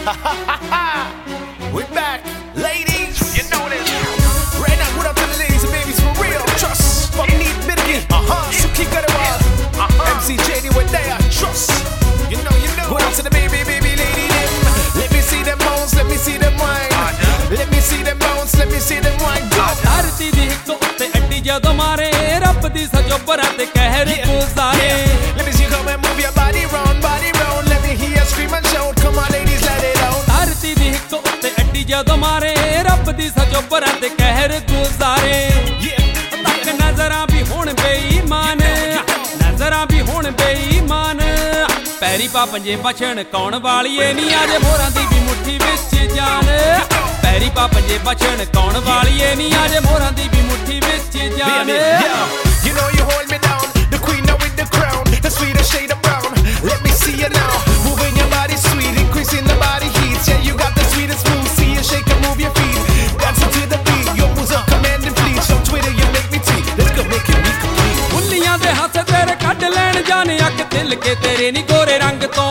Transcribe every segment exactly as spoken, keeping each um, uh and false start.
We back, ladies. You know this. Right now, what up to the ladies and babies for real? Trust. Pavneet Birgi. Uh-huh. Sukhi Garewal. Uh-huh. M C J D with Daya. Trust. You know, you know. What up to the baby, baby lady them? Let me see them bounce, let me see them wine. Let me see them bounce, let me see them wine. ਧਰਤੀ ਦੀ ਹਿੱਕ ਉੱਤੇ ਅੱਡੀ ਜਦੋਂ ਮਾਰੇ ਰੱਬ ਦੀ ਸਜੋਬਰਾਂ ਤੇ ਕਹਿਰ ਗੁਜ਼ਾਰੇ Let me see you come and move your body round, body round. Let me hear you scream and shout. Come on ladies, let it out. ਧਰਤੀ ਦੀ ਹਿੱਕ ਉੱਤੇ ਅੱਡੀ ਜਦੋਂ ਮਾਰੇ ਰੱਬ ਦੀ ਸਜੋਬਰਾਂ ਤੇ ਕਹਿਰ ਗੁਜ਼ਾਰੇ ਤੱਕ ਨਜ਼ਰਾਂ ਵੀ ਹੁਣ ਬੇਈਮਾਨ ਨਜ਼ਰਾਂ ਵੀ ਹੁਣ ਬੇਈਮਾਨ ਪੈਰੀ ਪਾ ਪੰਜੇ ਬਚਣ ਕੌਣ ਵਾਲੀਏ ਨਹੀਂ ਆਜੇ ਮੋਰਾਂ ਦੀ ਵੀ ਮੁੱਠੀ ਵਿੱਚ ਜਾਨ ਪੈਰੀ ਪਾ ਪੰਜੇ ਬਚਣ ਕੌਣ ਵਾਲੀਏ ਨਹੀਂ ਆਜੇ ਮੋਰਾਂ ਦੀ ਵੀ ਮੁੱਠੀ ਵਿੱਚ ਜਾਨ You know you hold me down, the queen now with the crown, the sweetest shade of brown. Let me see you now, moving your body sweet, increasing the body heat. Yeah, you got the sweetest moves, see you shake and move your feet, dancing to the beat. Your moves are commanding fleets, on Twitter you make me tweet. Let's go make it me complete. ਬੁੱਲੀਆਂ ਦੇ ਹੱਥ ਤੇਰੇ ਕੱਢ ਲੈਣ ਜਾਣੇ ਅੱਖ ਦਿਲ ਕੇ ਤੇਰੇ ਨੀ ਗੋਰੇ ਰੰਗ ਤੋਂ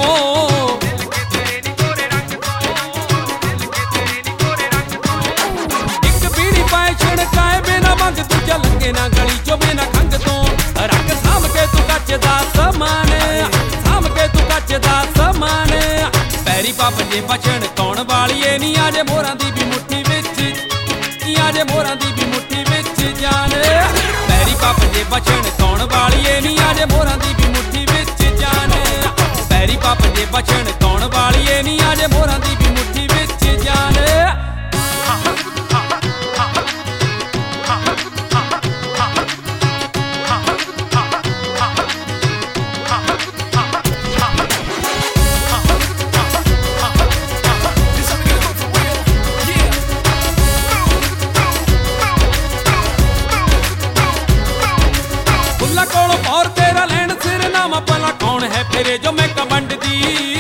ਇੱਕ ਬੀੜੀ ਪਾਏ ਛਿੜਕਾਏ ਬਿਨਾ ਮੰਗ ਦੂਜਾ ਲੰਗੇ ਨਾ ਗਲੀ ਚੋਂ ਬਿਨਾ ਖੰਗ ਤੋਂ ਰੱਖ ਸਾਂਭ ਕੇ ਤੂੰ ਕੱਚ ਦਾ ਸਮਾਨ ਸਾਂਭ ਕੇ ਤੂੰ ਕੱਚ ਦਾ ਸਮਾਨ ਪੈਰੀ ਪਾ ਪੰਜੇ ਬਚਣ ਕੌਣ ਵਾਲੀਏ ਨਹੀਂ ਆਜੇ ਮੋਰਾਂ ਦੀ ਵੀ ਮੁੱਠੀ ਵਿੱਚ ਆਜੇ ਮੋਰਾਂ ਦੀ ਵੀ ਮੁੱਠੀ ਵਿੱਚ ਜਾਨ ਪੈਰੀ ਪਾ ਪੰਜੇ ਬਚਣ ਕੌਣ ਵਾਲੀਏ ਨਹੀਂ ਆਜੇ ਮੋਰਾਂ ਦੀ ਵੀ ਮੁੱਠੀ ਵਿੱਚ ਜਾਨ ਪੈਰੀ ਪਾ ਪੰਜੇ ਬਚਣ ਕੌਣ ਵਾਲੀਏ ਨਹੀਂ ਆਜੇ ਮੋਰਾਂ ਦੀ ਵੀ ਮੁੱਠੀ ਵਿੱਚ ਜਾਨ ਕੋਲੋਂ ਪੌਰ ਤੇਰਾ ਲੈਣ ਸਿਰ ਨਾਮਾ ਭਲਾ ਕੌਣ ਹੈ ਫਿਰੇ ਜੋ ਮੈਂ ਕਮੰਡ ਦੀ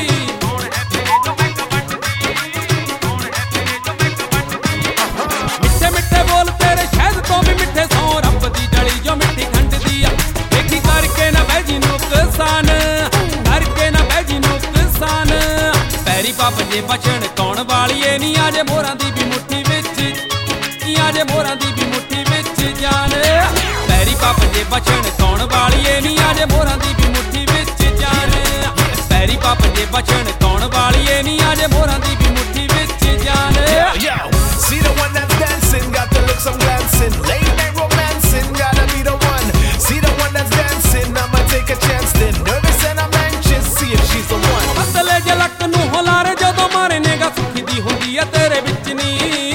ਮਿੱਠੇ ਮਿੱਠੇ ਬੋਲ ਤੇਰੇ ਸ਼ਹਿਦ ਤੋਂ ਵੀ ਮਿੱਠੇ ਸੌ ਰੱਬ ਦੀ ਡਲੀ ਜੋ ਮਿੱਠੀ ਖੰਡ ਦੀ ਆ ਦੇਖੀ ਕਰਕੇ ਨਾ ਬਹਿ ਜੀ ਨੁਕਸਾਨ ਕਰਕੇ ਨਾ ਬਹਿ ਜੀ ਨੁਕਸਾਨ ਪੈਰੀ ਪਾ ਪੰਜੇ ਬਚਣ ਕੌਣ ਵਾਲੀਏ ਨਹੀਂ ਆਜੇ ਮੋਰਾਂ ਦੀ ਵੀ ਮੁੱਠੀ ਵਿੱਚ ਆਜੇ ਮੋਰਾਂ ਦੀ ਵੀ ਮੁੱਠੀ ਵਿੱਚ ਜਾਨ ਪੈਰੀ ਪਾ ਪੰਜੇ ਬਚਣ ਕੌਣ ਵਾਲੀਏ ਨਹੀਂ ਆਜੇ ਮੋਰਾਂ ਦੀ ਵੀ ਮੁੱਠੀ ਵਿੱਚ ਜਾਨ ਪੈਰੀ ਪਾ ਪੰਜੇ ਬਚਣ ਕੌਣ ਵਾਲੀਏ ਨਹੀਂ ਆਜੇ ਮੋਰਾਂ ਦੀ ਵੀ ਮੁੱਠੀ ਵਿੱਚ ਜਾਨ Yo, see the one that's dancing, got the looks I'm glancing. Late night romancing, gotta be the one. See the one that's dancing, I'ma take a chance then. Nervous and I'm anxious, see if she's the one. ਅਸਲੇ ਜਲਕ ਨੂੰ ਹੁਲਾਰੇ ਜਦੋਂ ਮਾਰੇ ਨੇਗਾ ਸੁੱਖੀ ਦੀ ਹੁੰਦੀ ਆ ਤੇਰੇ ਵਿੱਚ ਨੀ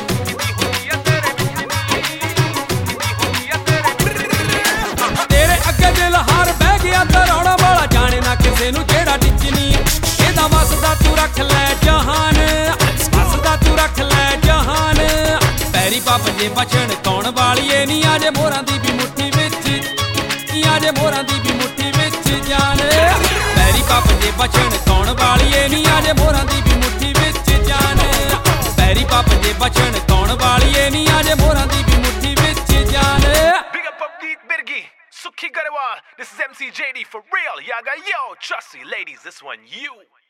ਕਿਸੇ ਨੂੰ ਜਿਹੜਾ ਡਿੱਚਨੀ ਇਹਦਾ ਵਸਦਾ ਤੂੰ ਰੱਖ ਲੈ ਜਹਾਨ ਵਸਦਾ ਤੂੰ ਰੱਖ ਲੈ ਜਹਾਨ ਪੈਰੀ ਪਾ ਪੰਜੇ ਬਚਣ ਕੌਣ ਵਾਲੀਏ ਨਹੀਂ ਆਜੇ ਮੋਰਾਂ ਦੀ ਵੀ ਮੁੱਠੀ ਵਿੱਚ ਆਜੇ ਮੋਰਾਂ ਦੀ ਵੀ ਮੁੱਠੀ ਵਿੱਚ ਜਾਨ ਪੈਰੀ ਪਾ ਪੰਜੇ ਬਚਣ ਕੌਣ ਵਾਲੀਏ ਨਹੀਂ ਆਜੇ ਮੋਰਾਂ ਦੀ ਵੀ ਮੁੱਠੀ ਵਿੱਚ ਜਾਨ ਪੈਰੀ ਪਾ ਪੰਜੇ ਬਚਣ ਕੌਣ ਵਾਲੀਏ ਨਹੀਂ ਆਜੇ ਮੋਰਾਂ ਦੀ ਵੀ ਮੁੱਠੀ ਵਿੱਚ ਜਾਨ Big up Pavneet Birgi, Sukhi Garewal. This is M C J D for real. Yaga yo, trust me, ladies, this one you.